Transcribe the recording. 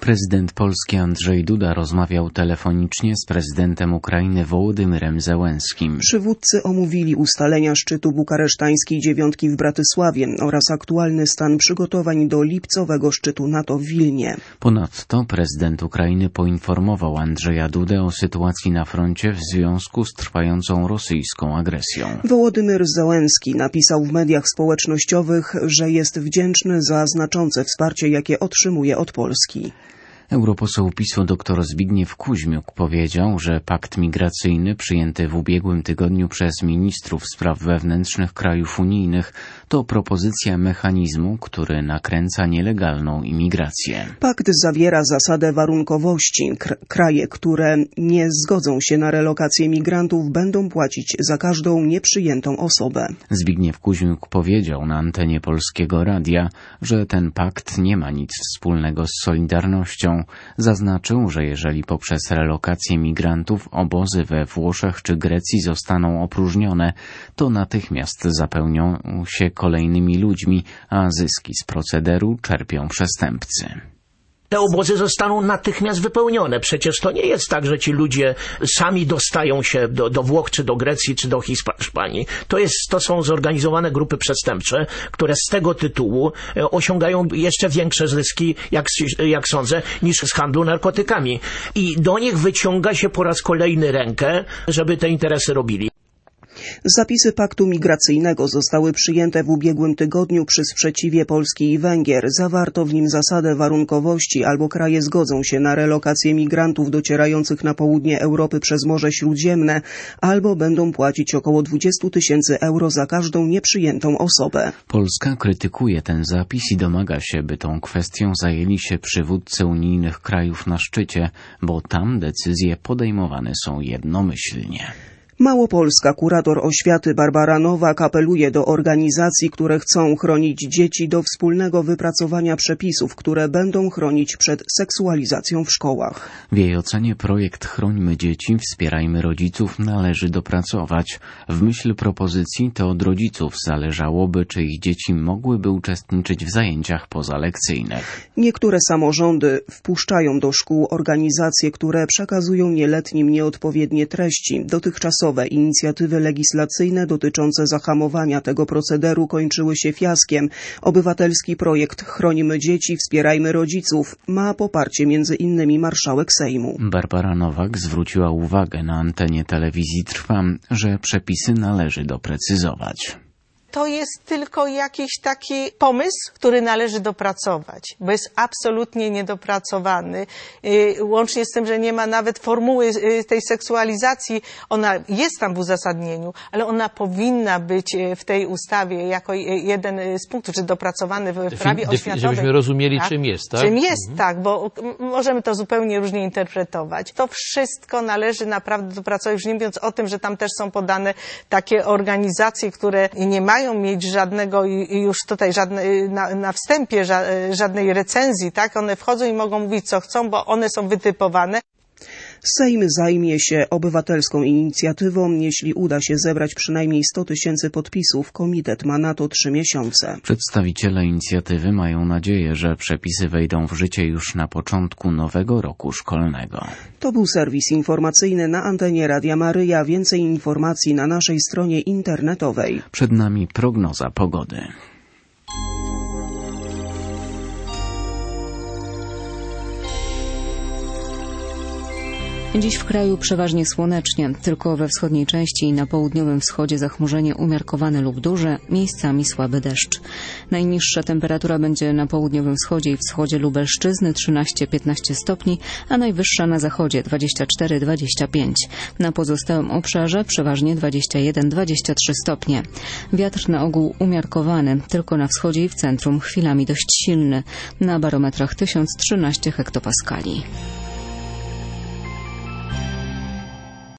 Prezydent Polski Andrzej Duda rozmawiał telefonicznie z prezydentem Ukrainy Wołodymyrem Zełenskim. Przywódcy omówili ustalenia szczytu bukaresztańskiej dziewiątki w Bratysławie oraz aktualny stan przygotowań do lipcowego szczytu NATO w Wilnie. Ponadto prezydent Ukrainy poinformował Andrzeja Dudę o sytuacji na froncie w związku z trwającą rosyjską agresją. Wołodymyr Zełenski napisał w mediach społecznościowych, że jest wdzięczny za znaczące wsparcie, jakie otrzymuje od Polski. Europoseł PiS-u dr Zbigniew Kuźmiuk powiedział, że pakt migracyjny przyjęty w ubiegłym tygodniu przez ministrów spraw wewnętrznych krajów unijnych to propozycja mechanizmu, który nakręca nielegalną imigrację. Pakt zawiera zasadę warunkowości. Kraje, które nie zgodzą się na relokację migrantów, będą płacić za każdą nieprzyjętą osobę. Zbigniew Kuźmiuk powiedział na antenie Polskiego Radia, że ten pakt nie ma nic wspólnego z solidarnością. Zaznaczył, że jeżeli poprzez relokację migrantów obozy we Włoszech czy Grecji zostaną opróżnione, to natychmiast zapełnią się kolejnymi ludźmi, a zyski z procederu czerpią przestępcy. Te obozy zostaną natychmiast wypełnione. Przecież to nie jest tak, że ci ludzie sami dostają się do Włoch, czy do Grecji, czy do Hiszpanii. To są zorganizowane grupy przestępcze, które z tego tytułu osiągają jeszcze większe zyski, jak sądzę, niż z handlu narkotykami. I do nich wyciąga się po raz kolejny rękę, żeby te interesy robili. Zapisy paktu migracyjnego zostały przyjęte w ubiegłym tygodniu przy sprzeciwie Polski i Węgier. Zawarto w nim zasadę warunkowości: albo kraje zgodzą się na relokację migrantów docierających na południe Europy przez Morze Śródziemne, albo będą płacić około 20 000 euro za każdą nieprzyjętą osobę. Polska krytykuje ten zapis i domaga się, by tą kwestią zajęli się przywódcy unijnych krajów na szczycie, bo tam decyzje podejmowane są jednomyślnie. Małopolska kurator oświaty Barbara Nowak apeluje do organizacji, które chcą chronić dzieci, do wspólnego wypracowania przepisów, które będą chronić przed seksualizacją w szkołach. W jej ocenie projekt Chrońmy dzieci, wspierajmy rodziców należy dopracować. W myśl propozycji to od rodziców zależałoby, czy ich dzieci mogłyby uczestniczyć w zajęciach pozalekcyjnych. Niektóre samorządy wpuszczają do szkół organizacje, które przekazują nieletnim nieodpowiednie treści. Dotychczasowe inicjatywy legislacyjne dotyczące zahamowania tego procederu kończyły się fiaskiem. Obywatelski projekt Chrońmy dzieci, wspierajmy rodziców ma poparcie m.in. marszałek Sejmu. Barbara Nowak zwróciła uwagę na antenie telewizji Trwam, że przepisy należy doprecyzować. To jest tylko jakiś taki pomysł, który należy dopracować, bo jest absolutnie niedopracowany. Łącznie z tym, że nie ma nawet formuły tej seksualizacji. Ona jest tam w uzasadnieniu, ale ona powinna być w tej ustawie jako jeden z punktów, czy dopracowany w prawie oświatowym. Żebyśmy rozumieli, tak? Czym jest, tak? Czym jest, tak, bo możemy to zupełnie różnie interpretować. To wszystko należy naprawdę dopracować, już nie mówiąc o tym, że tam też są podane takie organizacje, które nie mają mieć żadnego, już tutaj na wstępie żadnej recenzji, tak? One wchodzą i mogą mówić co chcą, bo one są wytypowane. Sejm zajmie się obywatelską inicjatywą, jeśli uda się zebrać przynajmniej 100 000 podpisów. Komitet ma na to 3 miesiące. Przedstawiciele inicjatywy mają nadzieję, że przepisy wejdą w życie już na początku nowego roku szkolnego. To był serwis informacyjny na antenie Radia Maryja. Więcej informacji na naszej stronie internetowej. Przed nami prognoza pogody. Dziś w kraju przeważnie słonecznie, tylko we wschodniej części i na południowym wschodzie zachmurzenie umiarkowane lub duże, miejscami słaby deszcz. Najniższa temperatura będzie na południowym wschodzie i wschodzie Lubelszczyzny 13-15 stopni, a najwyższa na zachodzie 24-25. Na pozostałym obszarze przeważnie 21-23 stopnie. Wiatr na ogół umiarkowany, tylko na wschodzie i w centrum chwilami dość silny. Na barometrach 1013 hektopaskali.